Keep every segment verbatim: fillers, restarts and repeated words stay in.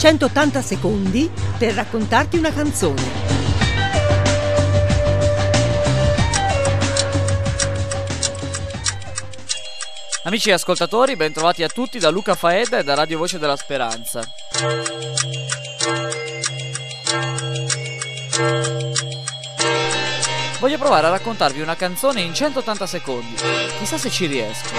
centottanta secondi per raccontarti una canzone. Amici ascoltatori, bentrovati a tutti da Luca Faeda e da Radio Voce della Speranza. Voglio provare a raccontarvi una canzone in centottanta secondi. Chissà se ci riesco.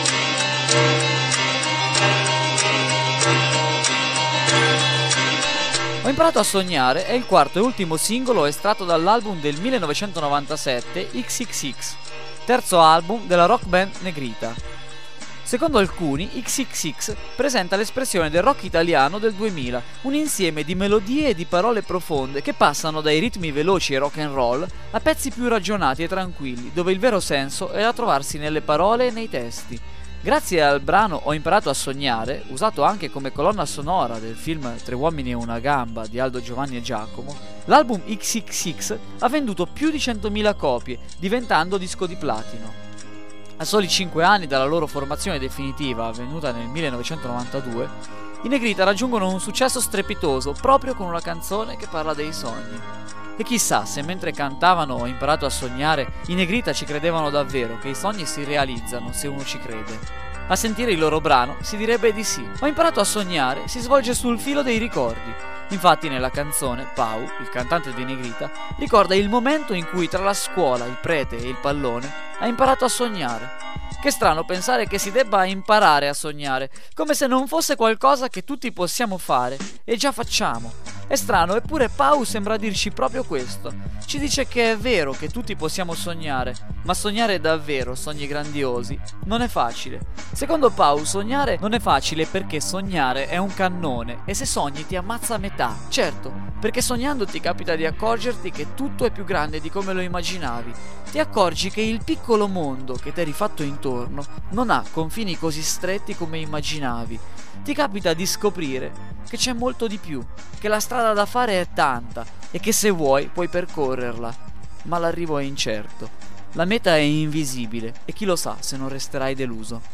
Ho imparato a sognare è il quarto e ultimo singolo estratto dall'album del millenovecentonovantasette X X X, terzo album della rock band Negrita. Secondo alcuni, X X X presenta l'espressione del rock italiano del duemila, un insieme di melodie e di parole profonde che passano dai ritmi veloci e rock and roll a pezzi più ragionati e tranquilli, dove il vero senso è da trovarsi nelle parole e nei testi. Grazie al brano Ho imparato a sognare, usato anche come colonna sonora del film Tre uomini e una gamba di Aldo, Giovanni e Giacomo, l'album X X X ha venduto più di centomila copie, diventando disco di platino. A soli cinque anni dalla loro formazione definitiva, avvenuta nel millenovecentonovantadue, i Negrita raggiungono un successo strepitoso proprio con una canzone che parla dei sogni. E chissà se mentre cantavano Ho imparato a sognare, i Negrita ci credevano davvero che i sogni si realizzano se uno ci crede. A sentire il loro brano si direbbe di sì. Ho imparato a sognare si svolge sul filo dei ricordi. Infatti nella canzone Pau, il cantante dei Negrita, ricorda il momento in cui tra la scuola, il prete e il pallone ha imparato a sognare. Che strano pensare che si debba imparare a sognare, come se non fosse qualcosa che tutti possiamo fare e già facciamo. È strano, eppure Pau sembra dirci proprio questo. Ci dice che è vero che tutti possiamo sognare, ma sognare davvero sogni grandiosi non è facile. Secondo Pau, sognare non è facile perché sognare è un cannone e se sogni ti ammazza a metà. Certo, perché sognando ti capita di accorgerti che tutto è più grande di come lo immaginavi. Ti accorgi che il piccolo mondo che ti eri fatto intorno non ha confini così stretti come immaginavi. Ti capita di scoprire che c'è molto di più, che la strada da fare è tanta e che se vuoi puoi percorrerla, ma l'arrivo è incerto. La meta è invisibile e chi lo sa se non resterai deluso.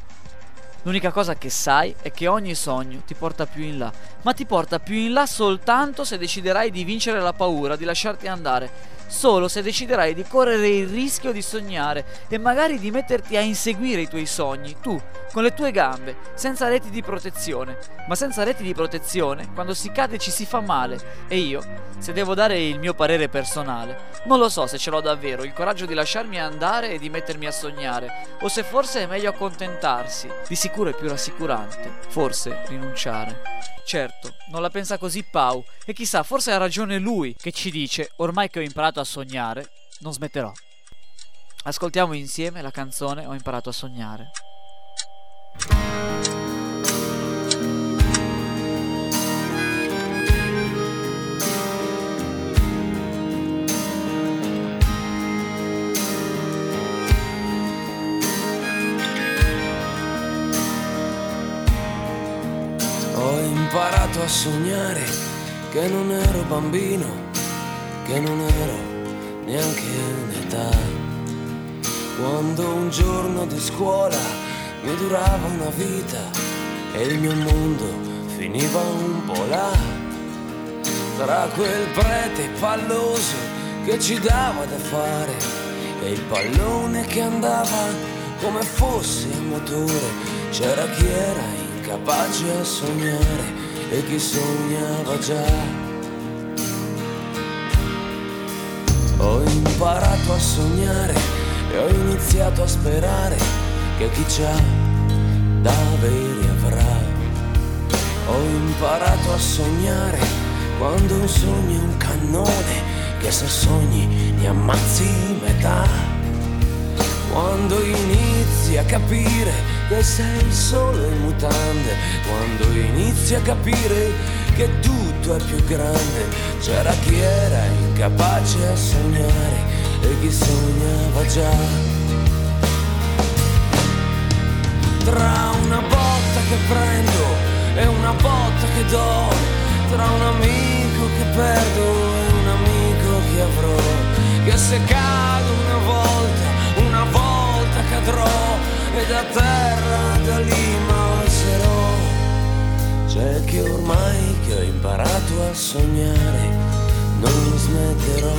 L'unica cosa che sai è che ogni sogno ti porta più in là, ma ti porta più in là soltanto se deciderai di vincere la paura, di lasciarti andare. Solo se deciderai di correre il rischio di sognare e magari di metterti a inseguire i tuoi sogni, tu, con le tue gambe, senza reti di protezione. Ma senza reti di protezione, quando si cade ci si fa male. E io, se devo dare il mio parere personale, non lo so se ce l'ho davvero il coraggio di lasciarmi andare e di mettermi a sognare, o se forse è meglio accontentarsi. Di sicuro è più rassicurante, forse rinunciare. Certo, non la pensa così Pau, e chissà, forse ha ragione lui che ci dice, ormai che ho imparato a sognare, non smetterò. Ascoltiamo insieme la canzone Ho imparato a sognare. Ho imparato a sognare che non ero bambino, che non ero neanche un'età. Quando un giorno di scuola mi durava una vita e il mio mondo finiva un po' là, tra quel prete palloso che ci dava da fare e il pallone che andava come fosse a motore. C'era chi era incapace a sognare e chi sognava già. Ho imparato a sognare e ho iniziato a sperare che chi c'ha da avere avrà. Ho imparato a sognare quando un sogno è un cannone che se sogni ne ammazzi metà. Quando inizi a capire che sei solo in mutande, quando inizi a capire che tutto è più grande. C'era chi era incapace a sognare e chi sognava già. Tra una botta che prendo e una botta che do, tra un amico che perdo e un amico che avrò, che se cado una volta, una volta cadrò e da terra da lì m'alzerò. C'è chi ormai a sognare, non smetterò.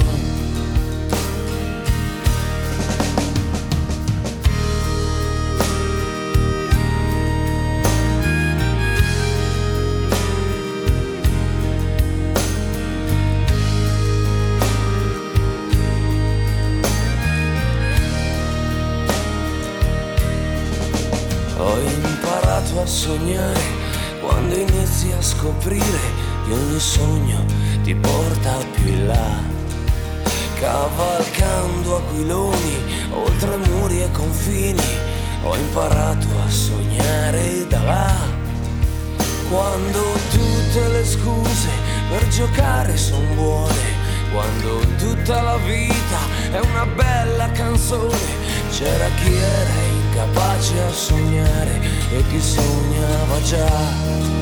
Ho imparato a sognare quando inizi a scoprire che ogni sogno ti porta più in là, cavalcando aquiloni oltre muri e confini. Ho imparato a sognare da là, quando tutte le scuse per giocare son buone, quando tutta la vita è una bella canzone. C'era chi era incapace a sognare e chi sognava già.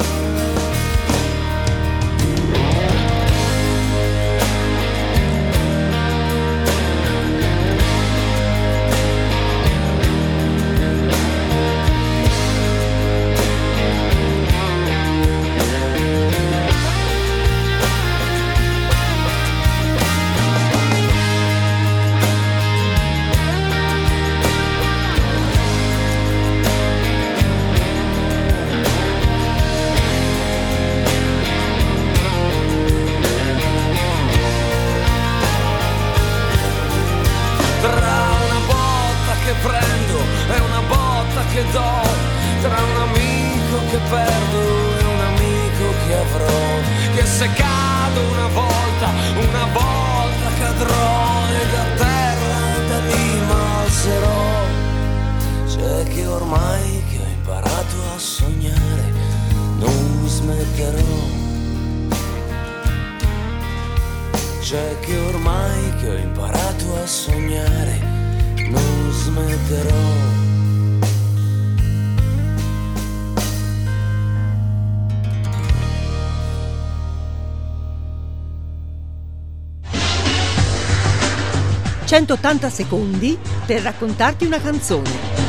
Prendo e una botta che do, tra un amico che perdo e un amico che avrò, che se cado una volta, una volta cadrò e da terra da lì m'alzerò. C'è che ormai che ho imparato a sognare non smetterò. C'è che ormai che ho imparato a sognare non smetterò. centottanta secondi per raccontarti una canzone.